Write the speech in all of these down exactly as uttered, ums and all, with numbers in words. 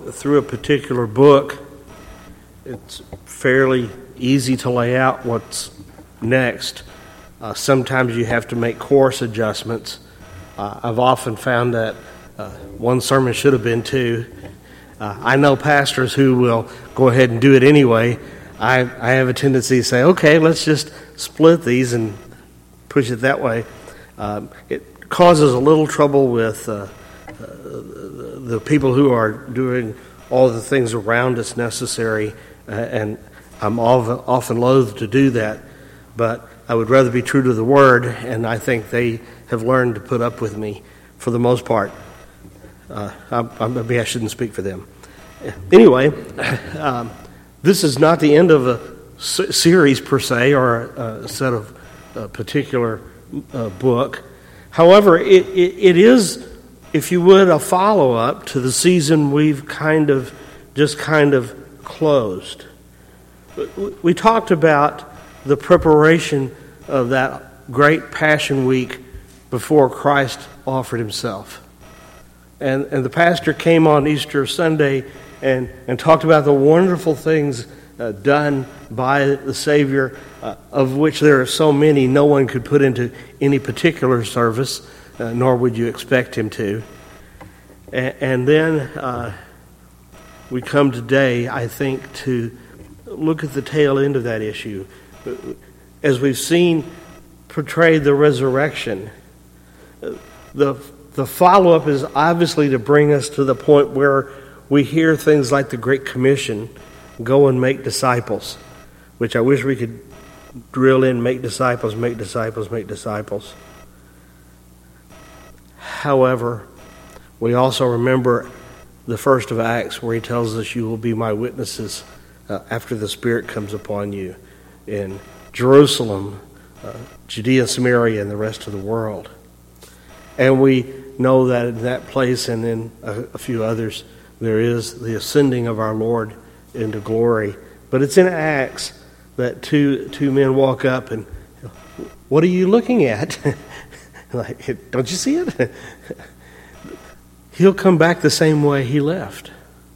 through a particular book, it's fairly easy to lay out what's next. Uh, sometimes you have to make course adjustments. Uh, I've often found that uh, one sermon should have been two. Uh, I know pastors who will go ahead and do it anyway. I, I have a tendency to say, okay, let's just split these and push it that way. Um, it causes a little trouble with uh, uh, the people who are doing all the things around us necessary, uh, and I'm often, often loath to do that, but I would rather be true to the Word, and I think they have learned to put up with me for the most part. Uh, I, I, maybe I shouldn't speak for them. Anyway, um, this is not the end of a s- series per se, or a, a set of a particular uh, book. However, it, it, it is, if you would, a follow-up to the season we've kind of just kind of closed. We talked about the preparation of that great Passion Week before Christ offered himself. And, and the pastor came on Easter Sunday and, and talked about the wonderful things uh, done by the Savior, uh, of which there are so many no one could put into any particular service, uh, nor would you expect him to. And, and then uh, we come today, I think, to look at the tail end of that issue. As we've seen portrayed the resurrection, the The follow-up is obviously to bring us to the point where we hear things like the Great Commission, go and make disciples, which I wish we could drill in, make disciples, make disciples, make disciples. However, we also remember the first of Acts where he tells us, you will be my witnesses uh, after the Spirit comes upon you in Jerusalem, uh, Judea, Samaria, and the rest of the world. And we know that in that place and in a, a few others, there is the ascending of our Lord into glory. But it's in Acts that two two men walk up and, what are you looking at? Like, don't you see it? He'll come back the same way he left.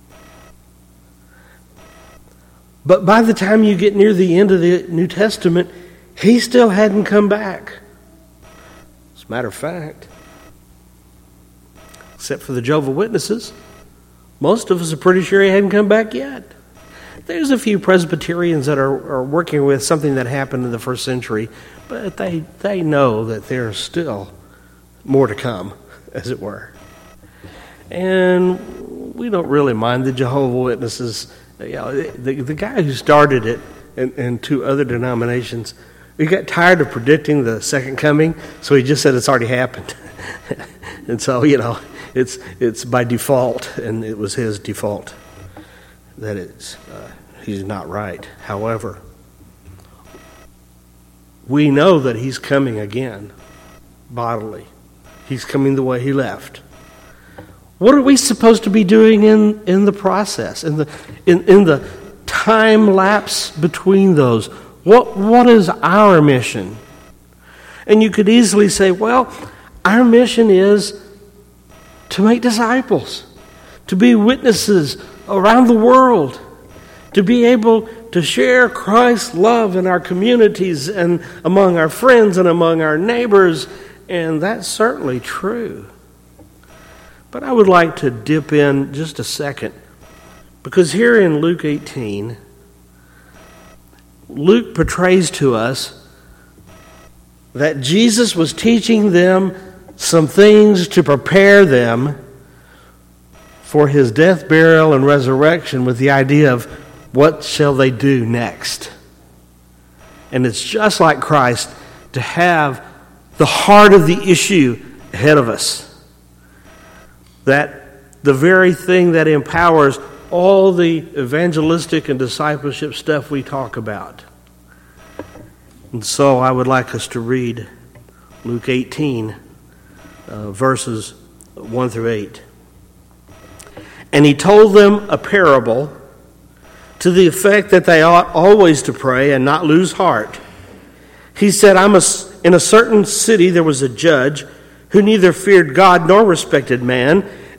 But by the time you get near the end of the New Testament, he still hadn't come back. As a matter of fact, except for the Jehovah's Witnesses, most of us are pretty sure he hadn't come back yet. There's a few Presbyterians that are, are working with something that happened in the first century, but they, they know that there's still more to come, as it were. And we don't really mind the Jehovah's Witnesses. You know, the, the guy who started it and, and two other denominations, he got tired of predicting the second coming, so he just said it's already happened. And so, you know, it's it's by default, and it was his default that it's uh, he's not right. However, we know that he's coming again, bodily. He's coming the way he left. What are we supposed to be doing in, in the process, in the in, in the time lapse between those? What what is our mission? And you could easily say, well, our mission is to make disciples, to be witnesses around the world, to be able to share Christ's love in our communities and among our friends and among our neighbors, and that's certainly true. But I would like to dip in just a second, because here in Luke eighteen, Luke portrays to us that Jesus was teaching them some things to prepare them for his death, burial, and resurrection, with the idea of what shall they do next. And it's just like Christ to have the heart of the issue ahead of us. That the very thing that empowers all the evangelistic and discipleship stuff we talk about. And so I would like us to read Luke eighteen, uh, verses one through eight. And he told them a parable to the effect that they ought always to pray and not lose heart. He said, I'm a, in a certain city there was a judge who neither feared God nor respected man.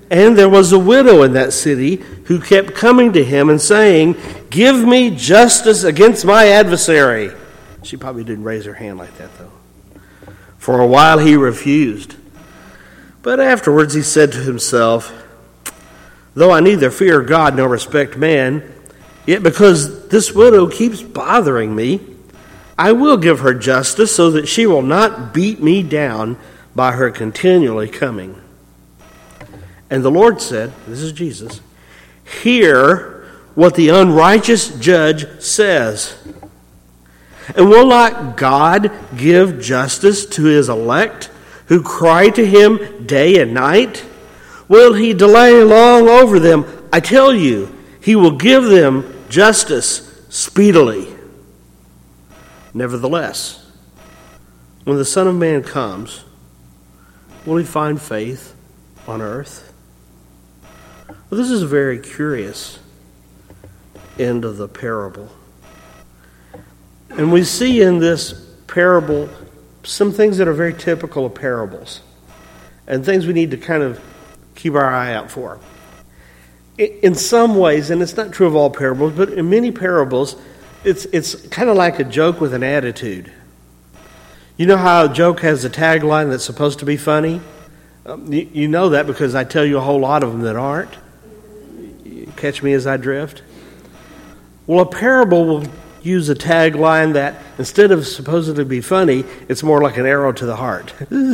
and there was a widow in that city who kept coming to him and saying, "Give me justice against my adversary." She probably didn't raise her hand like that, though. For a while he refused. But afterwards he said to himself, "Though I neither fear God nor respect man, yet because this widow keeps bothering me, I will give her justice so that she will not beat me down by her continually coming." And the Lord said, this is Jesus, "Hear what the unrighteous judge says. And will not God give justice to his elect who cry to him day and night? Will he delay long over them? I tell you, he will give them justice speedily. Nevertheless, when the Son of Man comes, will he find faith on earth?" Well, this is a very curious end of the parable. And we see in this parable some things that are very typical of parables and things we need to kind of keep our eye out for. In some ways, and it's not true of all parables, but in many parables, it's it's kind of like a joke with an attitude. You know how a joke has a tagline that's supposed to be funny? Um, you, you know that because I tell you a whole lot of them that aren't. You catch me as I drift? Well, a parable will use a tagline that instead of supposedly be funny, it's more like an arrow to the heart.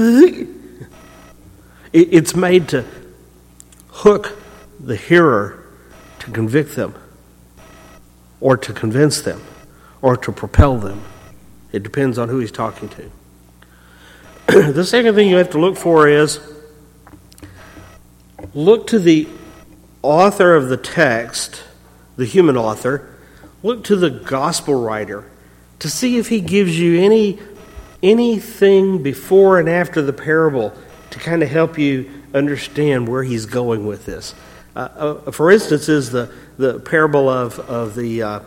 It's made to hook the hearer, to convict them, or to convince them, or to propel them. It depends on who he's talking to. The second thing you have to look for is look to the author of the text, the human author. Look to the gospel writer to see if he gives you any anything before and after the parable to kind of help you understand where he's going with this. Uh, uh, for instance, is the, the parable of, of the uh,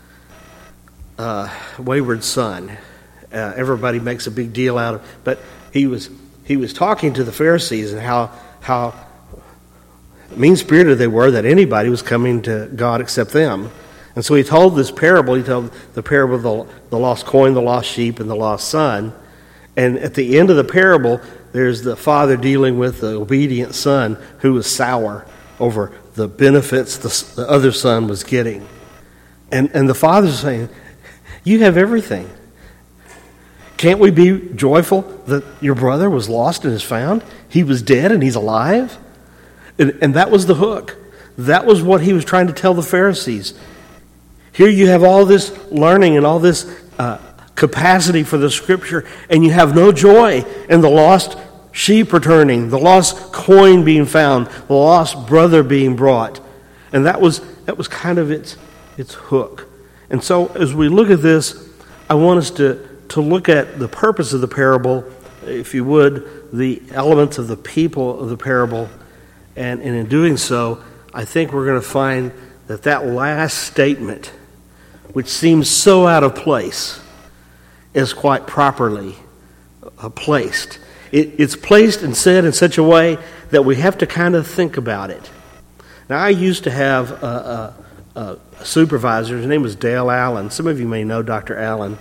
uh, wayward son. Uh, everybody makes a big deal out of it, but he was he was talking to the Pharisees and how how mean-spirited they were that anybody was coming to God except them. And so he told this parable. He told the parable of the, the lost coin, the lost sheep, and the lost son. And at the end of the parable, there's the father dealing with the obedient son who was sour over the benefits the, the other son was getting. And, and the father's saying, "You have everything. Can't we be joyful that your brother was lost and is found? He was dead and he's alive?" And, and that was the hook. That was what he was trying to tell the Pharisees. Here you have all this learning and all this uh, capacity for the Scripture, and you have no joy in the lost sheep returning, the lost coin being found, the lost brother being brought. And that was that was kind of its its hook. And so as we look at this, I want us to, to look at the purpose of the parable, if you would, the elements of the people of the parable. And, and in doing so, I think we're going to find that that last statement, which seems so out of place, is quite properly uh, placed. It, it's placed and said in such a way that we have to kind of think about it. Now, I used to have a, a, a supervisor. His name was Dale Allen. Some of you may know Doctor Allen.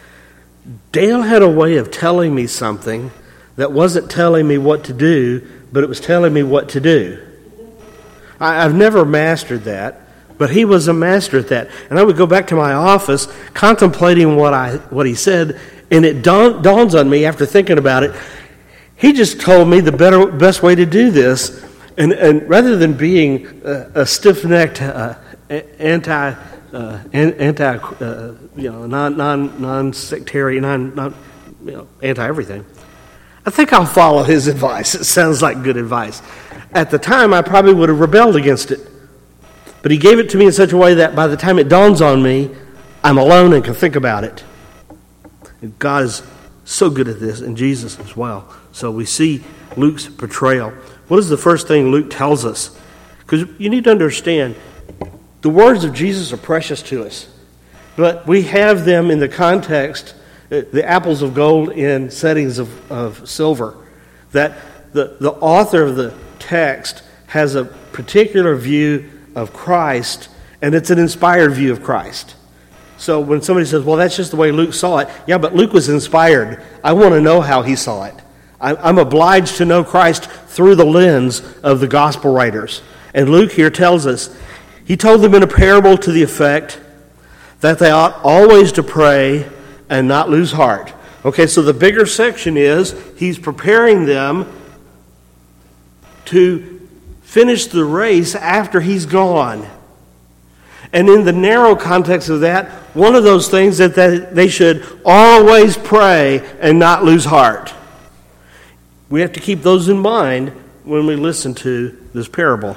Dale had a way of telling me something that wasn't telling me what to do, but it was telling me what to do. I, I've never mastered that, but he was a master at that. And I would go back to my office contemplating what I what he said, and it dawn, dawns on me after thinking about it. He just told me the better, best way to do this, and, and rather than being a, a stiff-necked, uh, anti, uh, anti, uh, you know, non non non-sectarian, non, non you know, anti-everything, I think I'll follow his advice. It sounds like good advice. At the time, I probably would have rebelled against it. But he gave it to me in such a way that by the time it dawns on me, I'm alone and can think about it. And God is so good at this, and Jesus as well. So we see Luke's portrayal. What is the first thing Luke tells us? Because you need to understand, the words of Jesus are precious to us. But we have them in the context, the apples of gold in settings of, of silver. That the, the author of the text has a particular view of Christ, and it's an inspired view of Christ. So when somebody says, well, that's just the way Luke saw it, yeah, but Luke was inspired. I want to know how he saw it. I'm obliged to know Christ through the lens of the gospel writers. And Luke here tells us, he told them in a parable to the effect that they ought always to pray and not lose heart. Okay, so the bigger section is, he's preparing them to finish the race after he's gone. And in the narrow context of that, one of those things that they should always pray and not lose heart. We have to keep those in mind when we listen to this parable.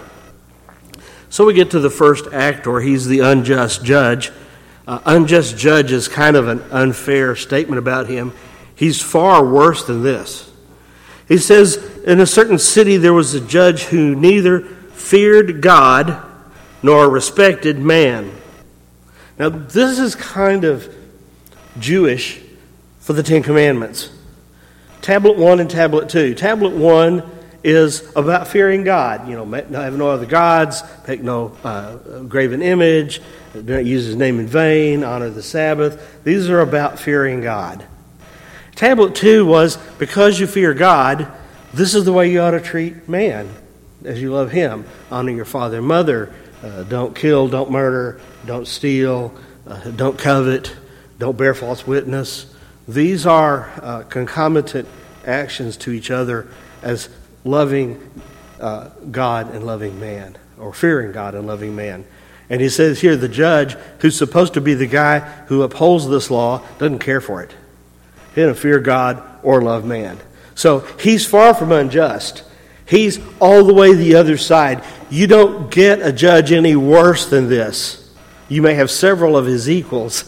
So we get to the first actor. He's the unjust judge. Uh, unjust judge is kind of an unfair statement about him. He's far worse than this. He says, in a certain city there was a judge who neither feared God nor respected man. Now, this is kind of Jewish for the Ten Commandments. Tablet one and Tablet two. Tablet one is about fearing God. You know, have no other gods, make no uh, graven image, do not use his name in vain, honor the Sabbath. These are about fearing God. Tablet two was, because you fear God, this is the way you ought to treat man as you love him. Honor your father and mother. Uh, don't kill, don't murder, don't steal, uh, don't covet, don't bear false witness. These are uh, concomitant actions to each other as loving uh, God and loving man, or fearing God and loving man. And he says here, the judge, who's supposed to be the guy who upholds this law, doesn't care for it. He doesn't fear God or love man. So he's far from unjust. He's all the way the other side. You don't get a judge any worse than this. You may have several of his equals,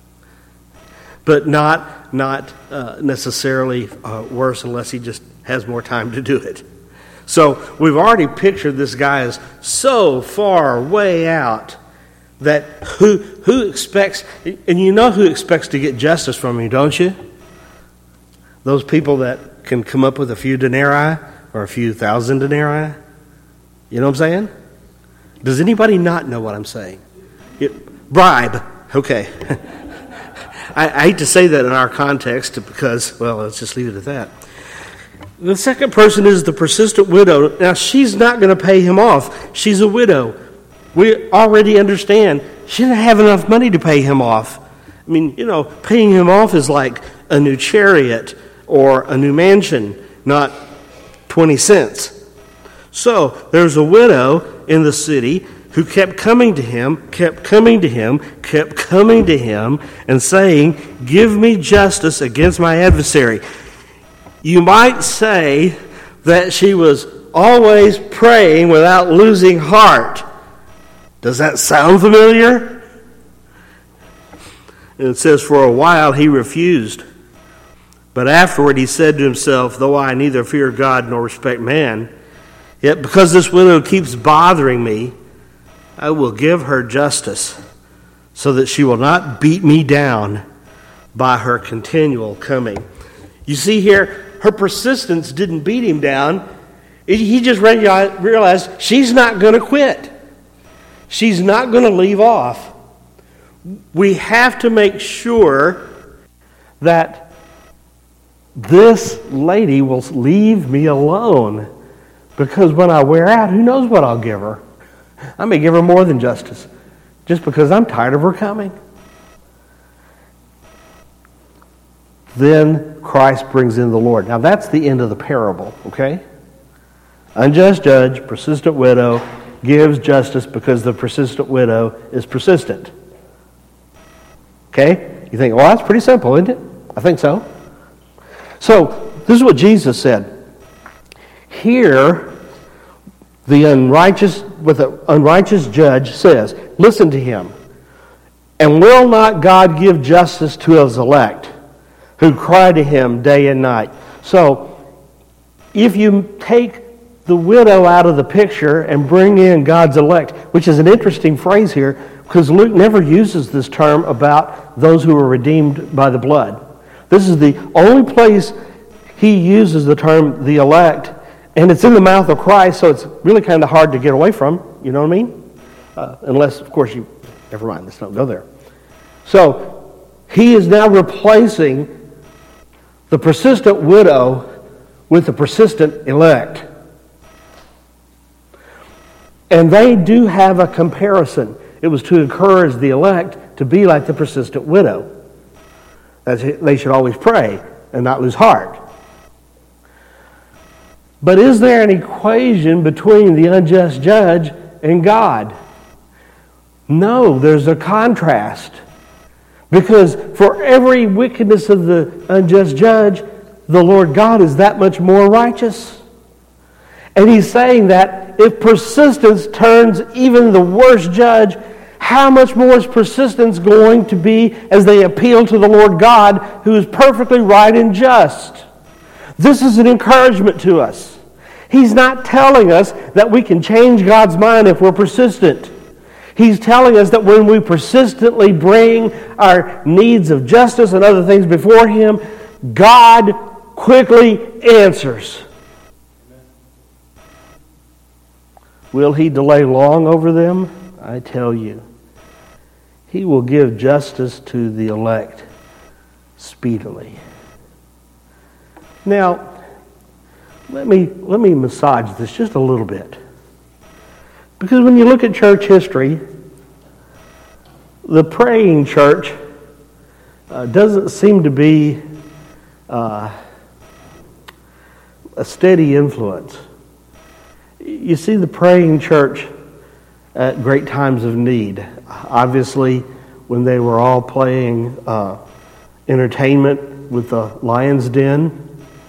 but not, not uh, necessarily uh, worse unless he just has more time to do it. So we've already pictured this guy as so far way out that who who expects, and you know who expects to get justice from you, don't you? Those people that can come up with a few denarii or a few thousand denarii. You know what I'm saying? Does anybody not know what I'm saying? It, bribe. Okay. I, I hate to say that in our context because, well, let's just leave it at that. The second person is the persistent widow. Now, she's not going to pay him off. She's a widow. We already understand she didn't have enough money to pay him off. I mean, you know, paying him off is like a new chariot or a new mansion, not twenty cents. So there's a widow in the city who kept coming to him, kept coming to him, kept coming to him and saying, give me justice against my adversary. You might say that she was always praying without losing heart. Does that sound familiar? And it says, for a while he refused. But afterward he said to himself, though I neither fear God nor respect man, yet because this widow keeps bothering me, I will give her justice, so that she will not beat me down by her continual coming. You see here, her persistence didn't beat him down. He just realized she's not going to quit. She's not going to leave off. We have to make sure that this lady will leave me alone. Because when I wear out, who knows what I'll give her? I may give her more than justice, just because I'm tired of her coming. Then Christ brings in the Lord. Now that's the end of the parable, okay? Unjust judge, persistent widow, gives justice because the persistent widow is persistent. Okay? You think, well, that's pretty simple, isn't it? I think so. So, this is what Jesus said. Here, the unrighteous, what the unrighteous judge says, listen to him. And will not God give justice to his elect, who cry to him day and night? So, if you take the widow out of the picture and bring in God's elect, which is an interesting phrase here, because Luke never uses this term about those who are redeemed by the blood. This is the only place he uses the term the elect and it's in the mouth of Christ, so it's really kind of hard to get away from, you know what I mean? Uh, unless, of course, you, never mind, let's not go there. So, he is now replacing the persistent widow with the persistent elect. And they do have a comparison. It was to encourage the elect to be like the persistent widow. That they should always pray and not lose heart. But is there an equation between the unjust judge and God? No, there's a contrast. Because for every wickedness of the unjust judge, the Lord God is that much more righteous. And he's saying that if persistence turns even the worst judge, how much more is persistence going to be as they appeal to the Lord God, who is perfectly right and just? This is an encouragement to us. He's not telling us that we can change God's mind if we're persistent. He's telling us that when we persistently bring our needs of justice and other things before Him, God quickly answers. Will He delay long over them? I tell you, He will give justice to the elect speedily. Now, let me let me massage this just a little bit. Because when you look at church history, the praying church uh, doesn't seem to be uh, a steady influence. You see the praying church at great times of need. Obviously, when they were all playing uh, entertainment with the Lion's Den,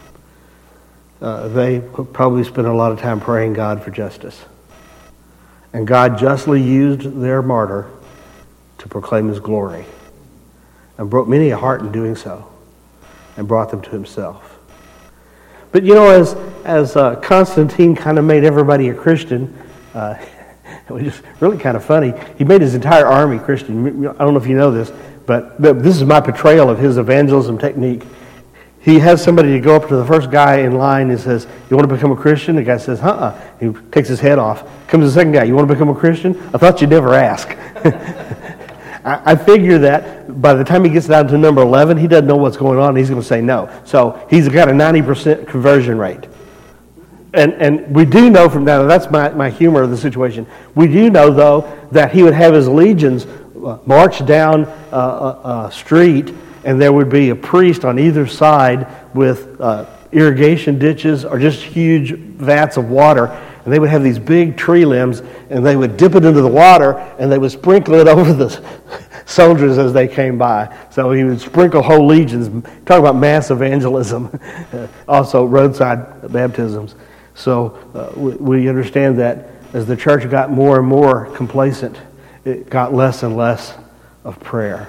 uh, they probably spent a lot of time praying God for justice. And God justly used their martyr to proclaim His glory, and broke many a heart in doing so, and brought them to Himself. But you know, as as uh, Constantine kind of made everybody a Christian, uh, it was just really kind of funny. He made his entire army Christian. I don't know if you know this, but, but this is my portrayal of his evangelism technique. He has somebody to go up to the first guy in line and says, "You want to become a Christian?" The guy says, "Uh-uh." He takes his head off. Comes the second guy, "You want to become a Christian?" "I thought you'd never ask." I, I figure that by the time he gets down to number eleven, he doesn't know what's going on, and he's going to say no. So he's got a ninety percent conversion rate. And and we do know from now, that's my, my humor of the situation. We do know, though, that he would have his legions march down a, a, a street, and there would be a priest on either side with uh, irrigation ditches or just huge vats of water. And they would have these big tree limbs, and they would dip it into the water, and they would sprinkle it over the soldiers as they came by. So he would sprinkle whole legions. Talk about mass evangelism. Also roadside baptisms. So uh, we, we understand that as the church got more and more complacent, it got less and less of prayer.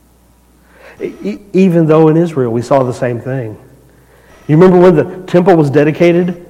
E- even though in Israel we saw the same thing. You remember when the temple was dedicated?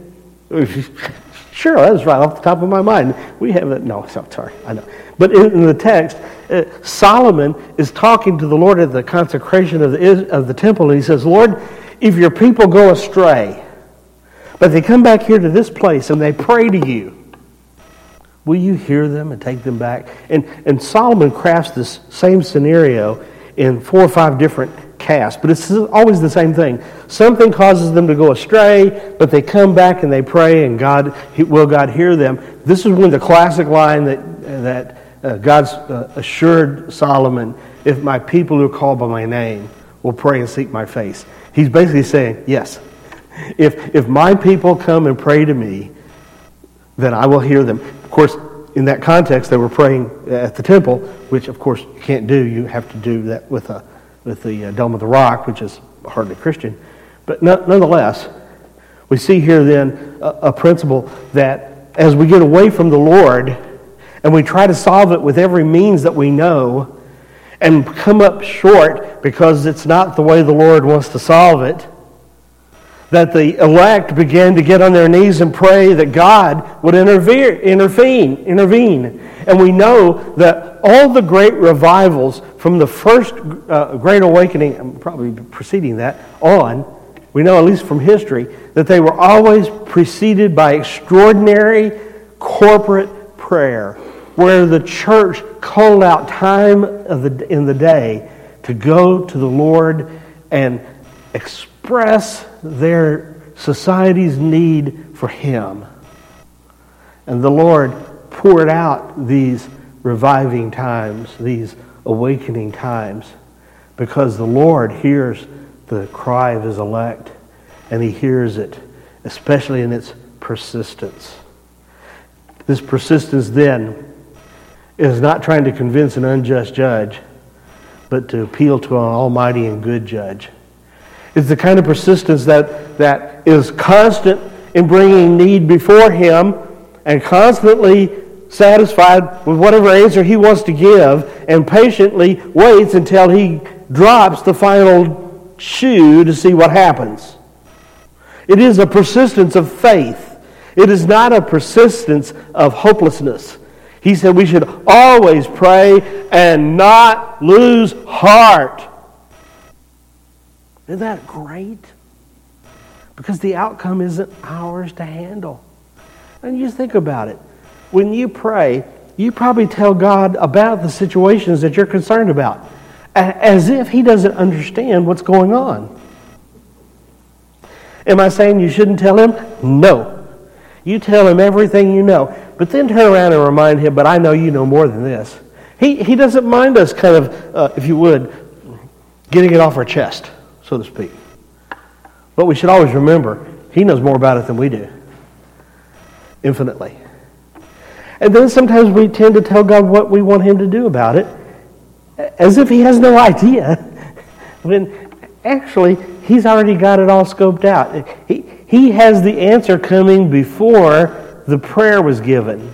Sure, that was right off the top of my mind. We have it. No, sorry, I know. But in, in the text, uh, Solomon is talking to the Lord at the consecration of the of the temple, and he says, "Lord, if your people go astray, but they come back here to this place and they pray to you, will you hear them and take them back?" And and Solomon crafts this same scenario in four or five different casts, but it's always the same thing. Something causes them to go astray, but they come back and they pray, and God will God hear them. This is when the classic line that that uh, God's uh, assured Solomon, "If my people who are called by my name will pray and seek my face." He's basically saying, yes, if if my people come and pray to me, then I will hear them. Of course, in that context, they were praying at the temple, which of course you can't do. You have to do that with a with the uh, Dome of the Rock, which is hardly Christian. But no, nonetheless, we see here then a, a principle that as we get away from the Lord and we try to solve it with every means that we know and come up short because it's not the way the Lord wants to solve it, that the elect began to get on their knees and pray that God would interfere, intervene, intervene. And we know that all the great revivals from the first uh, Great Awakening, probably preceding that, on, we know, at least from history, that they were always preceded by extraordinary corporate prayer, where the church called out time of the, in the day to go to the Lord and express their society's need for Him. And the Lord poured out these reviving times, these awakening times, because the Lord hears the cry of His elect, and He hears it, especially in its persistence. This persistence then is not trying to convince an unjust judge, but to appeal to an almighty and good judge. It's the kind of persistence that, that is constant in bringing need before Him and constantly satisfied with whatever answer He wants to give, and patiently waits until He drops the final shoe to see what happens. It is a persistence of faith. It is not a persistence of hopelessness. He said we should always pray and not lose heart. Isn't that great? Because the outcome isn't ours to handle. And you think about it. When you pray, you probably tell God about the situations that you're concerned about, as if He doesn't understand what's going on. Am I saying you shouldn't tell Him? No. You tell Him everything you know, but then turn around and remind Him, but I know you know more than this. He, he doesn't mind us kind of, uh, if you would, getting it off our chest, so to speak. But we should always remember, He knows more about it than we do. Infinitely. And then sometimes we tend to tell God what we want Him to do about it, as if He has no idea, when actually He's already got it all scoped out. He, he has the answer coming before the prayer was given.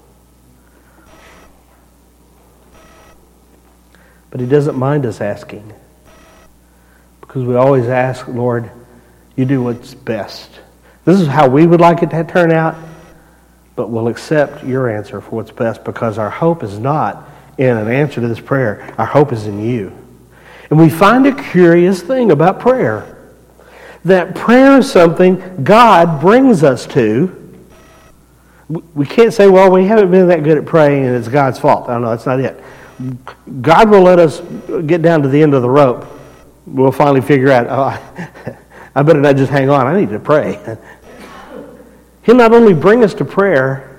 But He doesn't mind us asking, because we always ask, Lord, you do what's best. This is how we would like it to turn out, but we'll accept your answer for what's best, because our hope is not in an answer to this prayer. Our hope is in you. And we find a curious thing about prayer. That prayer is something God brings us to. We can't say, well, we haven't been that good at praying and it's God's fault. I don't know, that's not it. God will let us get down to the end of the rope. We'll finally figure out, oh, I better not just hang on. I need to pray. He'll not only bring us to prayer,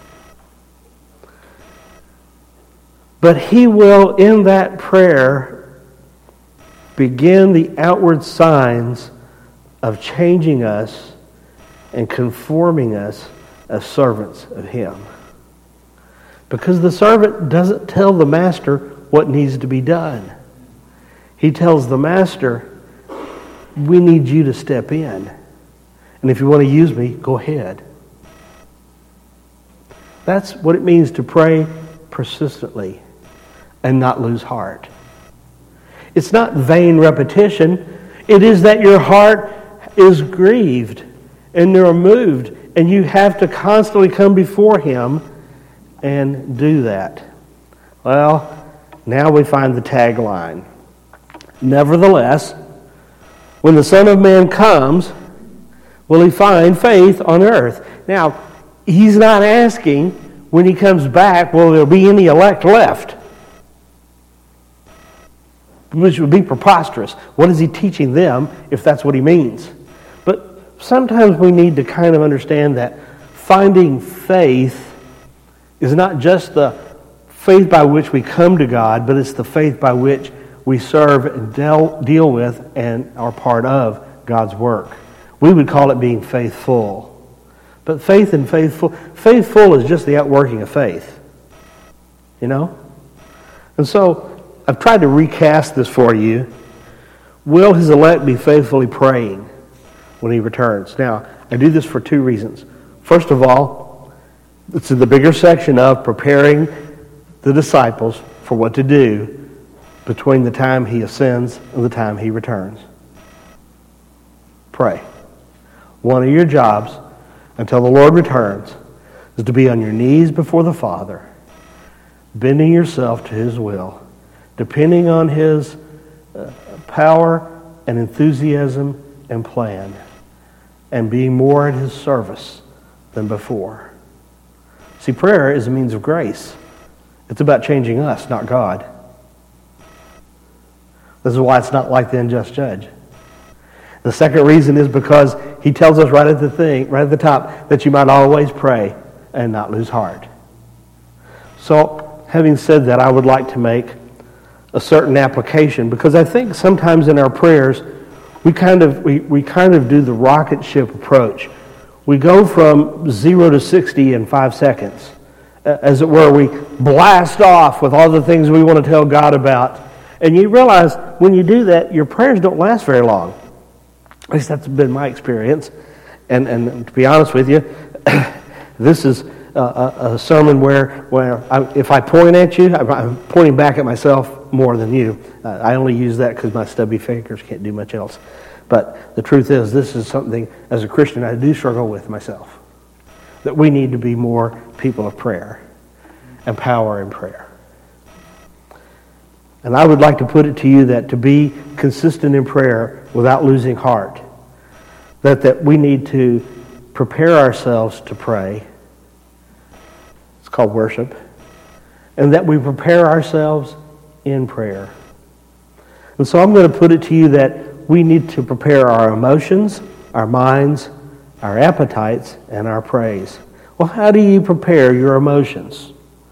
but He will, in that prayer, begin the outward signs of changing us and conforming us as servants of Him. Because the servant doesn't tell the master what needs to be done. He tells the master, we need you to step in. And if you want to use me, go ahead. That's what it means to pray persistently and not lose heart. It's not vain repetition. It is that your heart is grieved and you're moved, and you have to constantly come before Him and do that. Well, now we find the tagline. Nevertheless, when the Son of Man comes, will He find faith on earth? Now, He's not asking when He comes back, will there be any elect left? Which would be preposterous. What is He teaching them if that's what He means? But sometimes we need to kind of understand that finding faith is not just the faith by which we come to God, but it's the faith by which we serve and deal, deal with and are part of God's work. We would call it being faithful. But faith and faithful, faithful is just the outworking of faith. You know? And so, I've tried to recast this for you. Will His elect be faithfully praying when He returns? Now, I do this for two reasons. First of all, it's in the bigger section of preparing the disciples for what to do between the time He ascends and the time He returns. Pray. One of your jobs until the Lord returns is to be on your knees before the Father, bending yourself to His will, depending on His uh, power and enthusiasm and plan and being more at His service than before. See, prayer is a means of grace. It's about changing us, not God. This is why it's not like the unjust judge. The second reason is because He tells us right at the thing, right at the top, that you might always pray and not lose heart. So, having said that, I would like to make a certain application, because I think sometimes in our prayers we kind of we, we kind of do the rocket ship approach. We go from zero to sixty in five seconds. As it were, we blast off with all the things we want to tell God about. And you realize when you do that, your prayers don't last very long. At least that's been my experience. And and to be honest with you, this is a, a sermon where, where I, if I point at you, I'm pointing back at myself more than you. Uh, I only use that because my stubby fingers can't do much else. But the truth is, this is something, as a Christian, I do struggle with myself. That we need to be more people of prayer and power in prayer. And I would like to put it to you that to be consistent in prayer without losing heart, that, that we need to prepare ourselves to pray. It's called worship. And that we prepare ourselves in prayer. And so I'm going to put it to you that we need to prepare our emotions, our minds, our appetites, and our praise. Well, how do you prepare your emotions?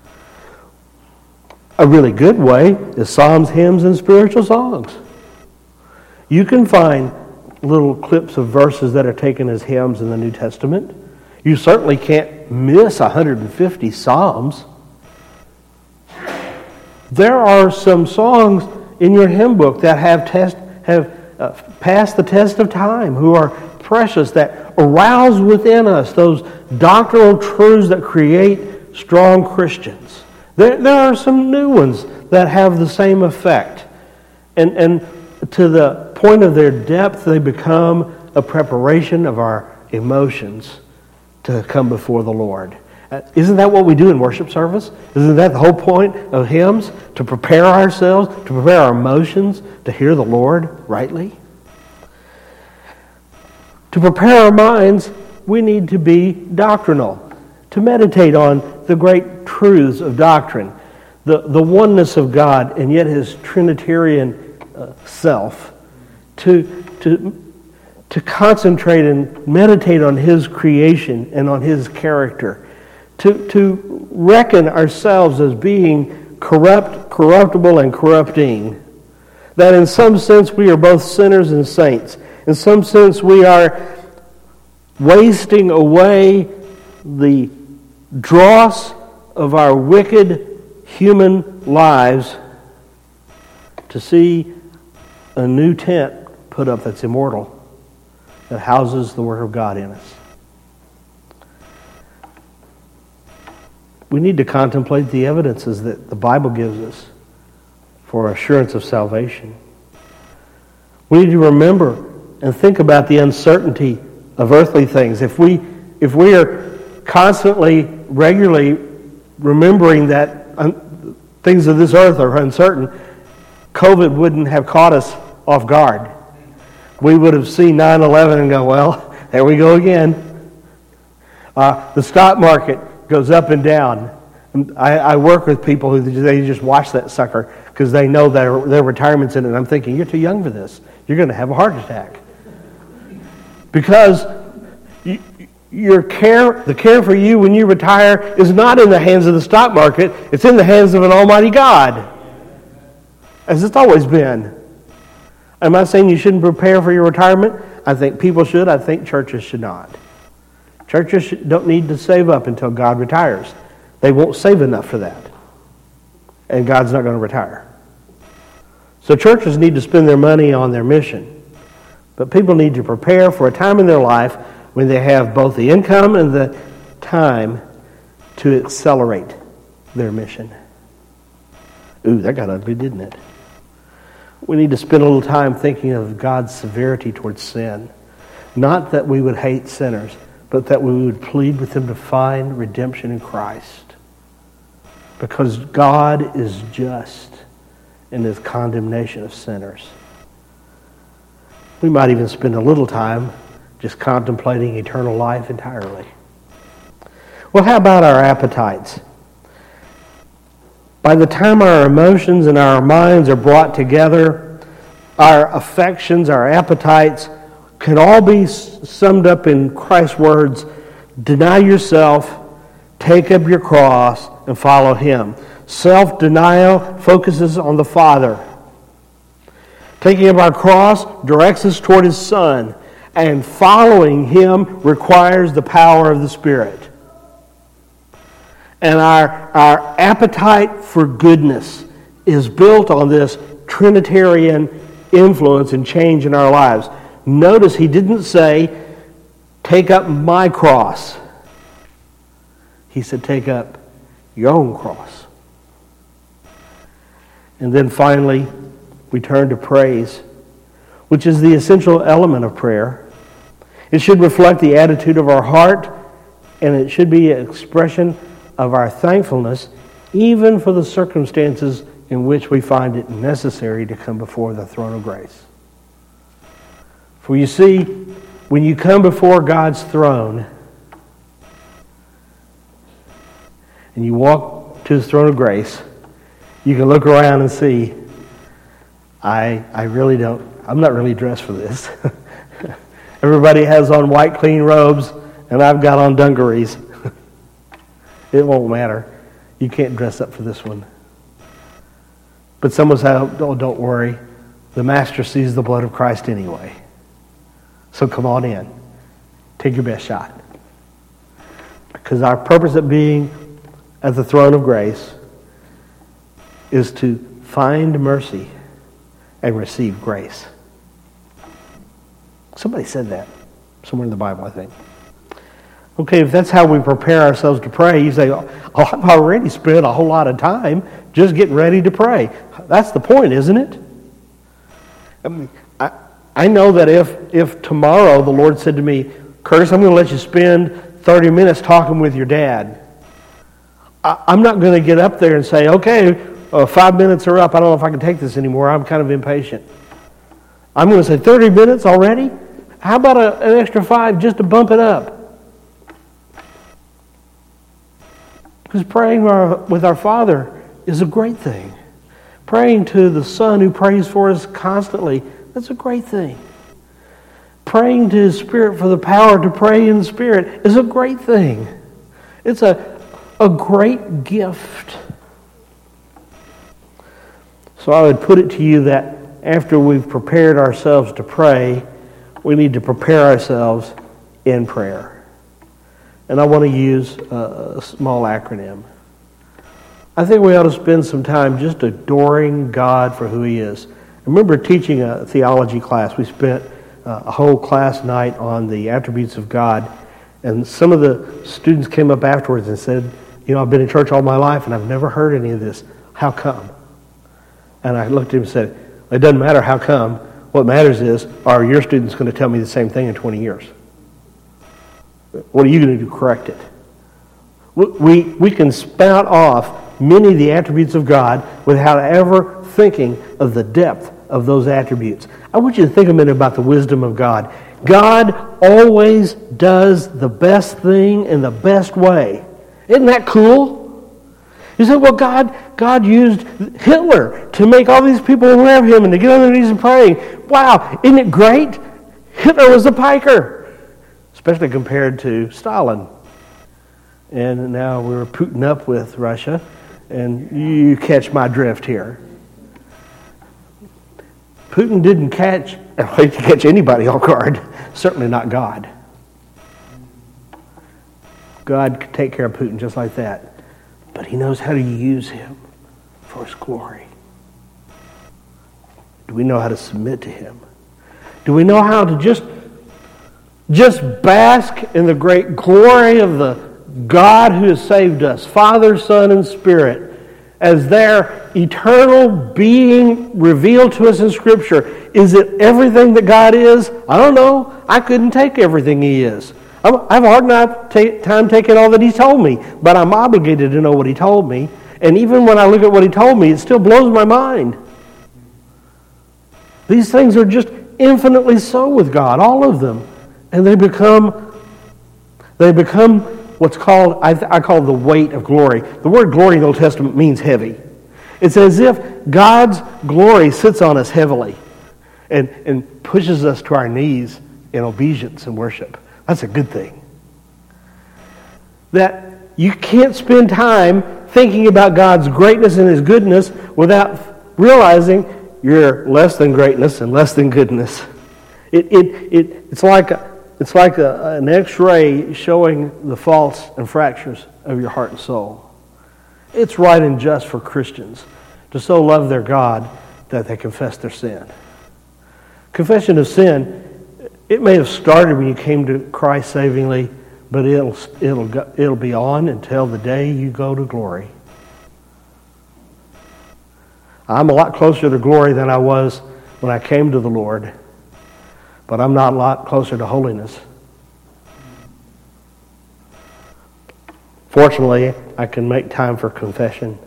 A really good way is psalms, hymns, and spiritual songs. You can find little clips of verses that are taken as hymns in the New Testament. You certainly can't miss one hundred fifty psalms. There are some songs in your hymn book that have test have uh, passed the test of time, who are precious, that arouse within us those doctrinal truths that create strong Christians. There, there are some new ones that have the same effect. And, and to the point of their depth, they become a preparation of our emotions to come before the Lord. Uh, isn't that what we do in worship service? Isn't that the whole point of hymns? To prepare ourselves, to prepare our emotions to hear the Lord rightly? To prepare our minds, we need to be doctrinal, to meditate on the great truths of doctrine, the, the oneness of God and yet His Trinitarian uh, self, to, to, to concentrate and meditate on His creation and on His character, to, to reckon ourselves as being corrupt, corruptible, and corrupting, that in some sense we are both sinners and saints. In some sense we are wasting away the dross of our wicked human lives to see a new tent put up that's immortal, that houses the Word of God in us. We need to contemplate the evidences that the Bible gives us for assurance of salvation. We need to remember and think about the uncertainty of earthly things. If we if we are constantly, regularly remembering that un- things of this earth are uncertain, COVID wouldn't have caught us off guard. We would have seen nine eleven and go, well, there we go again. Uh, the stock market goes up and down. I, I work with people who they just watch that sucker because they know their their retirement's in it. And I'm thinking, you're too young for this. You're going to have a heart attack. Because you, your care, the care for you when you retire is not in the hands of the stock market. It's in the hands of an almighty God, as it's always been. I'm not saying you shouldn't prepare for your retirement. I think people should. I think churches should not. Churches should, don't need to save up until God retires. They won't save enough for that. And God's not going to retire. So churches need to spend their money on their mission. But people need to prepare for a time in their life when they have both the income and the time to accelerate their mission. Ooh, that got ugly, didn't it? We need to spend a little time thinking of God's severity towards sin. Not that we would hate sinners, but that we would plead with Him to find redemption in Christ. Because God is just in His condemnation of sinners. We might even spend a little time just contemplating eternal life entirely. Well, how about our appetites? By the time our emotions and our minds are brought together, our affections, our appetites can all be summed up in Christ's words, deny yourself, take up your cross, and follow Him. Self-denial focuses on the Father. Taking up our cross directs us toward His Son, and following Him requires the power of the Spirit. And our, our appetite for goodness is built on this Trinitarian influence and change in our lives. Notice He didn't say, take up my cross. He said, take up your own cross. And then finally, we turn to praise, which is the essential element of prayer. It should reflect the attitude of our heart, and it should be an expression of our thankfulness, even for the circumstances in which we find it necessary to come before the throne of grace. For you see, when you come before God's throne, and you walk to His throne of grace, you can look around and see, I I really don't, I'm not really dressed for this. Everybody has on white, clean robes, and I've got on dungarees. It won't matter. You can't dress up for this one. But someone said, oh, don't worry. The Master sees the blood of Christ anyway. So come on in. Take your best shot. Because our purpose of being at the throne of grace is to find mercy and receive grace. Somebody said that somewhere in the Bible, I think. Okay, if that's how we prepare ourselves to pray, you say, oh, I've already spent a whole lot of time just getting ready to pray. That's the point, isn't it? I mean, I, I know that if, if tomorrow the Lord said to me, Curtis, I'm going to let you spend thirty minutes talking with your dad, I, I'm not going to get up there and say, okay, uh, five minutes are up. I don't know if I can take this anymore. I'm kind of impatient. I'm going to say, thirty minutes already? How about a, an extra five just to bump it up? Because praying with our Father is a great thing. Praying to the Son who prays for us constantly, that's a great thing. Praying to His Spirit for the power to pray in the Spirit is a great thing. It's a, a great gift. So I would put it to you that after we've prepared ourselves to pray, we need to prepare ourselves in prayer. And I want to use a small acronym. I think we ought to spend some time just adoring God for who He is. I remember teaching a theology class. We spent a whole class night on the attributes of God. And some of the students came up afterwards and said, you know, I've been in church all my life and I've never heard any of this. How come? And I looked at him and said, it doesn't matter how come. What matters is, are your students going to tell me the same thing in twenty years? What are you going to do to correct it? We, we can spout off many of the attributes of God without ever thinking of the depth of those attributes. I want you to think a minute about the wisdom of God. God always does the best thing in the best way. Isn't that cool? You say, well, God, God used Hitler to make all these people aware of Him and to get on their knees and praying. Wow, isn't it great? Hitler was a piker. Especially compared to Stalin. And now we're Putin up with Russia, and you catch my drift here. Putin didn't catch, I hate to catch anybody off guard, certainly not God. God could take care of Putin just like that, but He knows how to use him for His glory. Do we know how to submit to Him? Do we know how to just Just bask in the great glory of the God who has saved us, Father, Son, and Spirit, as their eternal being revealed to us in Scripture? Is it everything that God is? I don't know. I couldn't take everything He is. I have a hard enough time taking all that He's told me, but I'm obligated to know what He told me. And even when I look at what He told me, it still blows my mind. These things are just infinitely so with God, all of them. And they become, they become what's called, I, I call the weight of glory. The word glory in the Old Testament means heavy. It's as if God's glory sits on us heavily and, and pushes us to our knees in obedience and worship. That's a good thing. That you can't spend time thinking about God's greatness and His goodness without realizing you're less than greatness and less than goodness. It, it, it, it's like, a, it's like a, an x-ray showing the faults and fractures of your heart and soul. It's right and just for Christians to so love their God that they confess their sin. Confession of sin, it may have started when you came to Christ savingly, but it'll, it'll, go, it'll be on until the day you go to glory. I'm a lot closer to glory than I was when I came to the Lord, but I'm not a lot closer to holiness. Fortunately, I can make time for confession.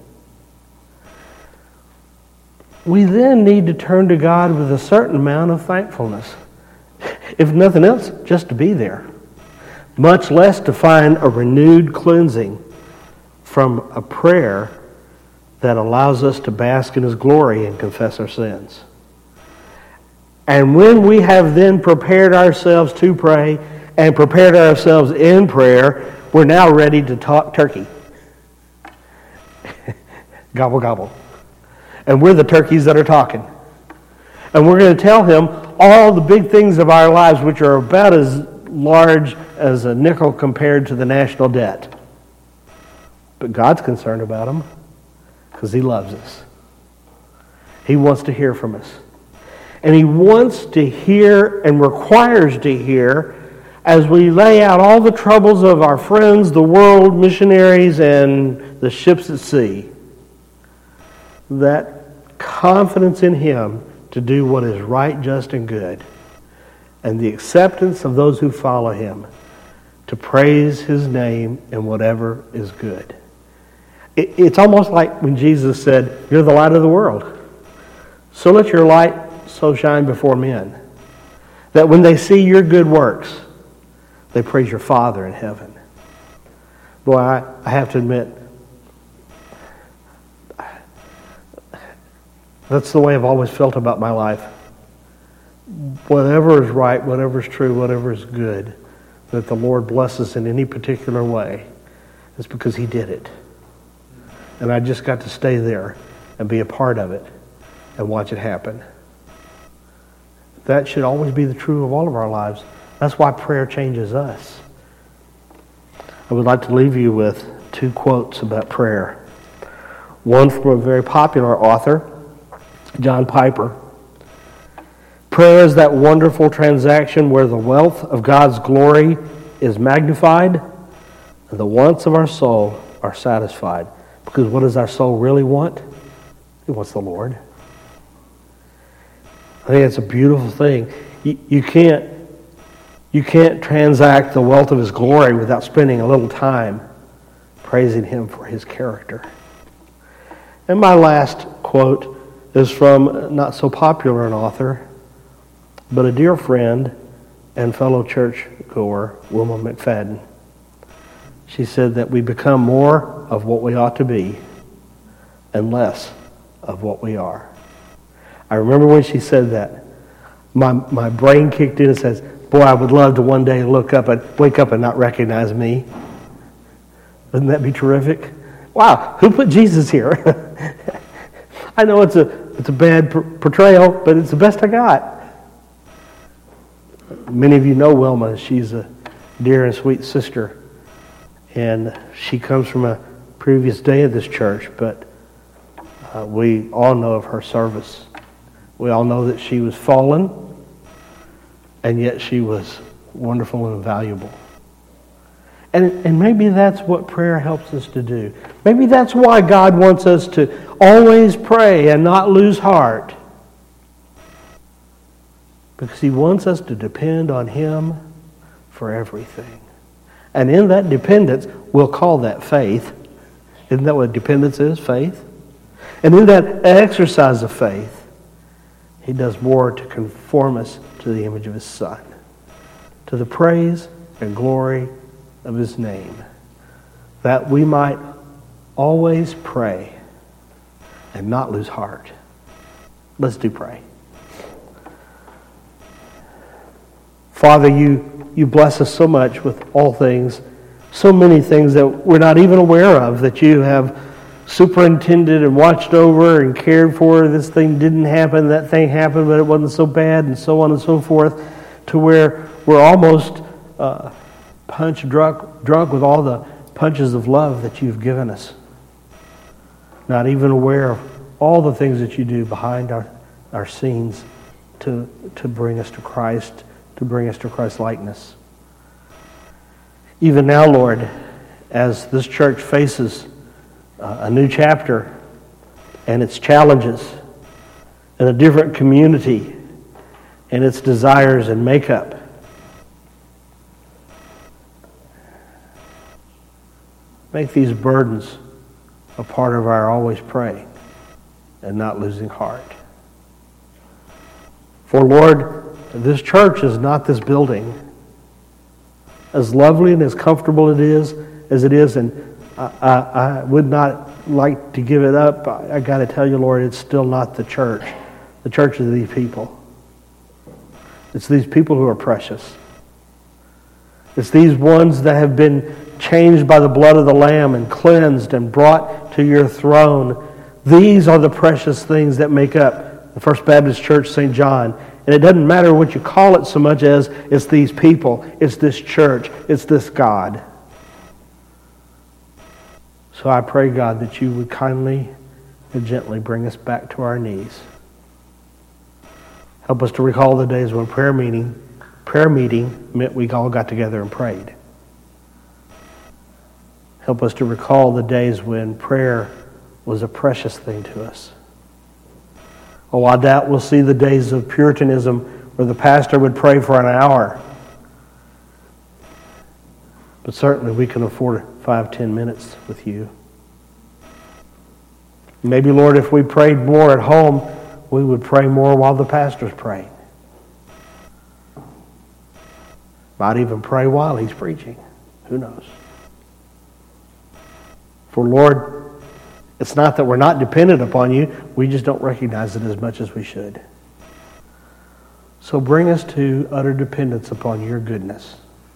We then need to turn to God with a certain amount of thankfulness. If nothing else, just to be there. Much less to find a renewed cleansing from a prayer that allows us to bask in His glory and confess our sins. And when we have then prepared ourselves to pray and prepared ourselves in prayer, we're now ready to talk turkey. Gobble, gobble. And we're the turkeys that are talking. And we're going to tell Him all the big things of our lives, which are about as large as a nickel compared to the national debt. But God's concerned about them because He loves us. He wants to hear from us. And He wants to hear and requires to hear as we lay out all the troubles of our friends, the world, missionaries, and the ships at sea. That confidence in Him to do what is right, just, and good. And the acceptance of those who follow Him to praise His name in whatever is good. It, it's almost like when Jesus said, "You're the light of the world. So let your light so shine before men, that when they see your good works, they praise your Father in heaven." Boy, I, I have to admit, that's the way I've always felt about my life. Whatever is right, whatever is true, whatever is good, that the Lord blesses in any particular way, is because He did it. And I just got to stay there and be a part of it and watch it happen. That should always be the truth of all of our lives. That's why prayer changes us. I would like to leave you with two quotes about prayer. One from a very popular author, John Piper. Prayer is that wonderful transaction where the wealth of God's glory is magnified and the wants of our soul are satisfied. Because what does our soul really want? It wants the Lord. I think it's a beautiful thing. You, you can't you can't transact the wealth of His glory without spending a little time praising Him for His character. And my last quote is from not so popular an author, but a dear friend and fellow churchgoer, Wilma McFadden. She said that we become more of what we ought to be and less of what we are. I remember when she said that, my my brain kicked in and says, boy, I would love to one day look up and wake up and not recognize me. Wouldn't that be terrific? Wow, who put Jesus here? I know it's a it's a bad portrayal, but it's the best I got. Many of you know Wilma. She's a dear and sweet sister. And she comes from a previous day of this church, but uh, we all know of her service. We all know that she was fallen, and yet she was wonderful and valuable. And, and maybe that's what prayer helps us to do. Maybe that's why God wants us to always pray and not lose heart. Because He wants us to depend on Him for everything. And in that dependence, we'll call that faith. Isn't that what dependence is? Faith? And in that exercise of faith, He does more to conform us to the image of His Son, to the praise and glory of His name, that we might always pray and not lose heart. Let's do pray. Father, you, you bless us so much with all things, so many things that we're not even aware of, that you have superintended and watched over and cared for. This thing didn't happen, that thing happened, but it wasn't so bad, and so on and so forth, to where we're almost uh, punch drunk, drunk with all the punches of love that you've given us. Not even aware of all the things that you do behind our, our scenes to, to bring us to Christ, to bring us to Christ's likeness. Even now, Lord, as this church faces uh, a new chapter and its challenges and a different community and its desires and makeup, make these burdens a part of our always praying and not losing heart. For Lord, this church is not this building. As lovely and as comfortable it is as it is, and I, I, I would not like to give it up, I, I got to tell you, Lord, it's still not the church. The church is these people. It's these people who are precious. It's these ones that have been changed by the blood of the Lamb and cleansed and brought to your throne. These are the precious things that make up the First Baptist Church, Saint John. And it doesn't matter what you call it so much as it's these people, it's this church, it's this God. So I pray, God, that you would kindly and gently bring us back to our knees. Help us to recall the days when prayer meeting, prayer meeting meant we all got together and prayed. Help us to recall the days when prayer was a precious thing to us. Oh, I doubt we'll see the days of Puritanism where the pastor would pray for an hour. But certainly we can afford five, ten minutes with you. Maybe, Lord, if we prayed more at home, we would pray more while the pastor's praying. Might even pray while he's preaching. Who knows? For Lord, it's not that we're not dependent upon you. We just don't recognize it as much as we should. So bring us to utter dependence upon your goodness.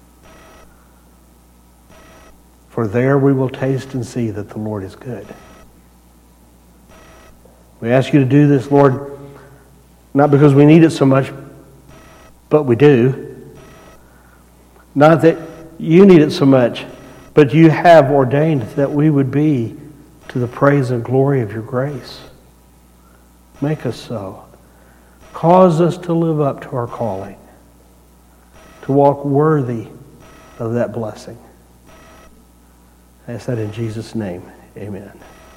For there we will taste and see that the Lord is good. We ask you to do this, Lord, not because we need it so much, but we do. Not that you need it so much, but you have ordained that we would be to the praise and glory of your grace. Make us so. Cause us to live up to our calling, to walk worthy of that blessing. I ask that in Jesus' name. Amen.